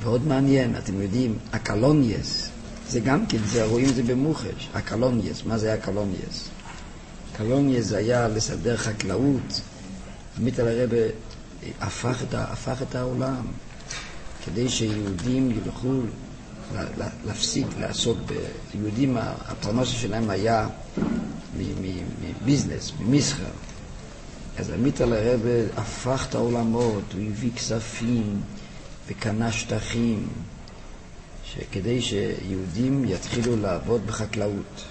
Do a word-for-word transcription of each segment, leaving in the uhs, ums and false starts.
ועוד מעניין, אתם יודעים, הקלוניאס, זה גם כן, זה, רואים את זה במוחש, הקלוניאס, מה זה הקלוניאס? הקלוניאס זה היה לסדר חקלאות, עמיטל הרבה הפך את, הפך את העולם, כדי שיהודים ילכו להפסיק לעסוק ביהודים, הפרנסה שלהם היה מביזנס, ממסחר. אז עמיטל הרבה הפך את העולמות, הוא הביא כספים וקנה שטחים, כדי שיהודים יתחילו לעבוד בחקלאות.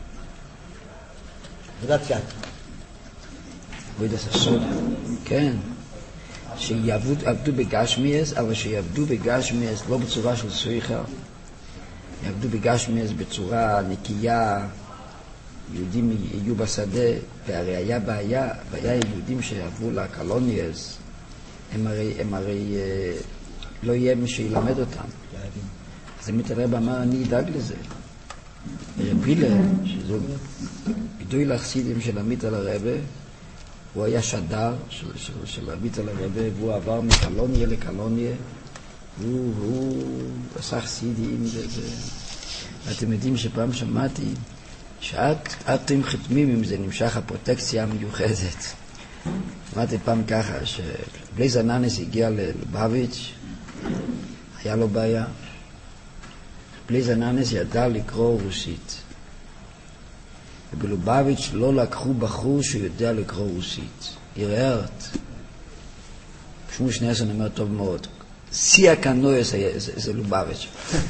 עבודת יד. עבודת הסוד, כן. שיעבדו בגשמיאס, אבל שיעבדו בגשמיאס לא בצורה של סויכה, יעבדו בגשמיאס בצורה נקייה, יהודים יהיו בשדה, והרי היה בעיה, בעיה יהודים שעברו לקלוניאס, הם הרי, הם הרי לא יהיה מי שילמד אותם. אז מתרב אמר, אני אדאג לזה. רבילה, שזו גדול החסידים של עמיטל הרבה, הוא היה שדר של, של, של עמיטל הרבה, והוא עבר מקלוניה לקלוניה, והוא, והוא עשה חסידים. ואתם יודעים שפעם שמעתי, שאת, אתם חתמים אם זה נמשך הפרוטקציה המיוחדת. שמעתי פעם ככה, שבלייז אננס הגיע ללובביץ', היה לו בעיה. בלייז אננס ידע לקרוא רוסית. ובלובביץ' לא לקחו בחור שיודע לקרוא רוסית. ערערת. שמואל שניירסון אומר טוב מאוד. שיא הקנויס זה, זה לובביץ'.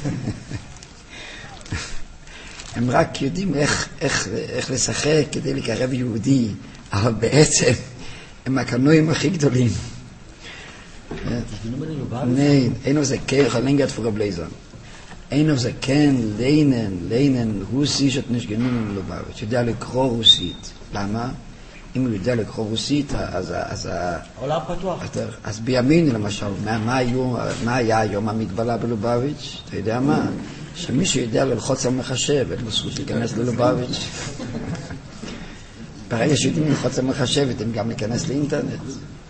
הם רק יודעים איך, איך, איך לשחק כדי לקרב יהודי, אבל בעצם הם הקנויים הכי גדולים. Nein, einer ist kein Verlängert für Bläser. Einer ist kein Leinen, Leinen, Russisch hat nicht genug in Lubavitch. יודע לקרוא רוסית. למה? אם הוא יודע לקרוא רוסית, אז אז עולם פתוח. אז בימין למשל, מה מה היה היום המגבלה בלובביץ'? אתה יודע מה? שמי שיודע ללחוץ על מחשב, אין לו זכות להיכנס ללובביץ'. ברגע שיודעים ללחוץ על מחשב, אתם גם להיכנס לאינטרנט.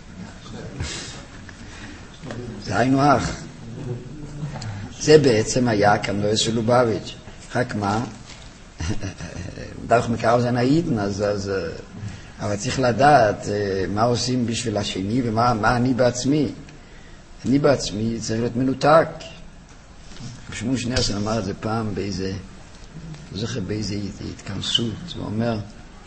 זה היינו אח. זה בעצם היה כנראה של לובביץ'. רק מה? דרך מקרב זה נעידן, אז, אז, אבל צריך לדעת מה עושים בשביל השני ומה מה אני בעצמי. אני בעצמי צריך להיות מנותק. שמואל שניירסון אמר את זה פעם באיזה, לא זוכר באיזה התכנסות. הוא אומר,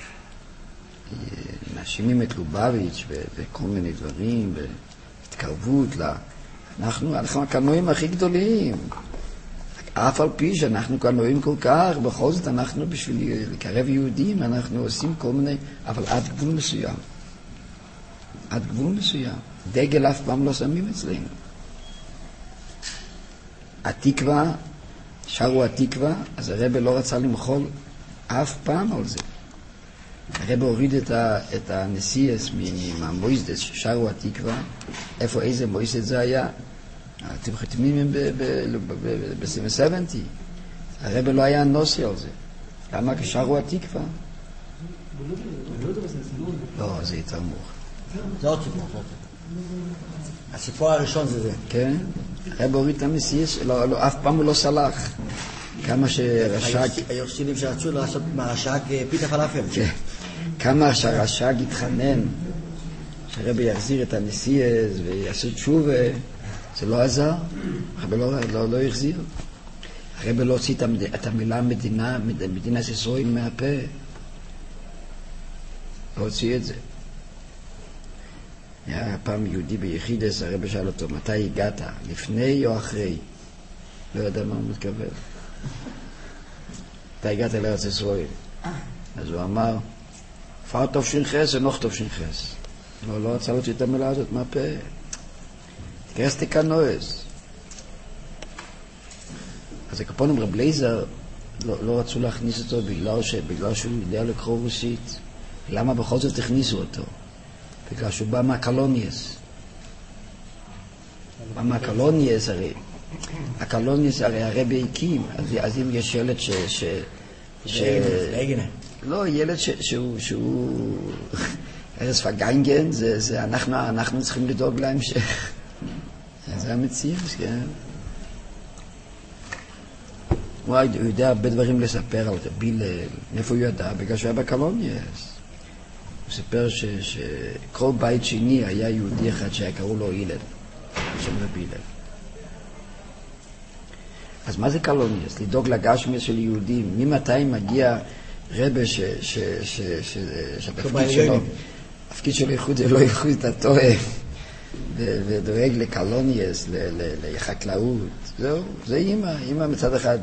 מאשימים את לובביץ' וכל מיני דברים, והתקרבות לה. אנחנו, אנחנו הקנועים הכי גדולים. אף על פי שאנחנו קנועים כל כך, בכל זאת אנחנו בשביל לקרב יהודים, אנחנו עושים כל מיני, אבל עד גבול מסוים. עד גבול מסוים. דגל אף פעם לא שמים אצלנו. התקווה, שרו התקווה, אז הרב לא רצה למחול אף פעם על זה. הרב הוריד את, ה, את הנסיאס מהמויסדס ששרו התקווה. איפה, איזה מויסד זה היה? אתם חתמים ב-שבעים. הרב לא היה נוסי על זה. למה? כששרו התקווה? לא, זה יותר מוך. זה עוד סיפור. הסיפור הראשון זה זה. כן? הרב הוריד את הנסיאס, לא, לא, אף פעם הוא לא סלח. כמה שרש"ג... היורשינים שרצו לעשות מהרש"ג פיתה פלאפל. כן. כמה שהרש"ג התחנן שהרבי יחזיר את הנסיאס ויעשו תשובה, זה לא עזר. הרבי לא, לא, לא יחזיר. הרבי לא הוציא את המילה מדינה, מדינת ישראל מהפה. לא הוציא את זה. היה פעם יהודי ביחידס, הרבי שאל אותו, מתי הגעת? לפני או אחרי? לא יודע מה הוא מתכוון. אתה הגעת לארץ ישראל. אז הוא אמר, פאר טוב שינכס ונוח טוב שינכס. לא, לא רצה להוציא את המילה הזאת מהפה. תקרס תקנועס. אז הקפונים רב לייזר לא, לא רצו להכניס אותו בגלל, ש, בגלל שהוא יודע לקרוא רוסית. למה בכל זאת הכניסו אותו? בגלל שהוא בא מהקלוניאס. בא מהקלוניאס הרי. הקלוניאס הרי הרבי הקים, אז, אז אם יש ילד ש... ש, ש לא, ילד ש, שהוא... שהוא ארס פגנגן, זה, זה אנחנו, אנחנו צריכים לדאוג להמשך. זה המציאות, כן? הוא יודע הרבה דברים לספר על רבי הלל. מאיפה הוא ידע? בגלל שהוא היה בקלוניאס. הוא סיפר ש, שכל בית שני היה יהודי אחד שהיה קראו לו הלל, שם רבי הלל. אז מה זה קלוניאס? לדאוג לגשמיאס של יהודים. ממתי מגיע רבה ש, ש, ש, ש, שהתפקיד שלו, התפקיד שלו ייחוד זה לא ייחוד את התואר, ודואג לקלוניאס, לחקלאות. זהו, זה אימא. אימא מצד אחד